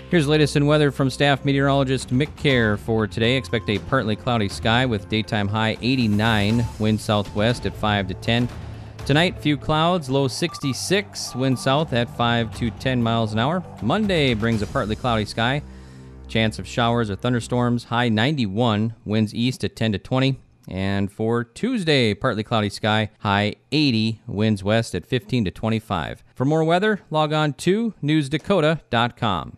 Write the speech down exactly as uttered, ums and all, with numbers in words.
Here's the latest in weather from staff meteorologist Mick Kerr for today. Expect a partly cloudy sky with daytime high eighty-nine, wind southwest at five to ten. Tonight, few clouds, low sixty-six, wind south at five to ten miles an hour. Monday brings a partly cloudy sky. Chance of showers or thunderstorms, high ninety-one, winds east at ten to twenty. And for Tuesday, partly cloudy sky, high eighty, winds west at fifteen to twenty-five. For more weather, log on to news dakota dot com.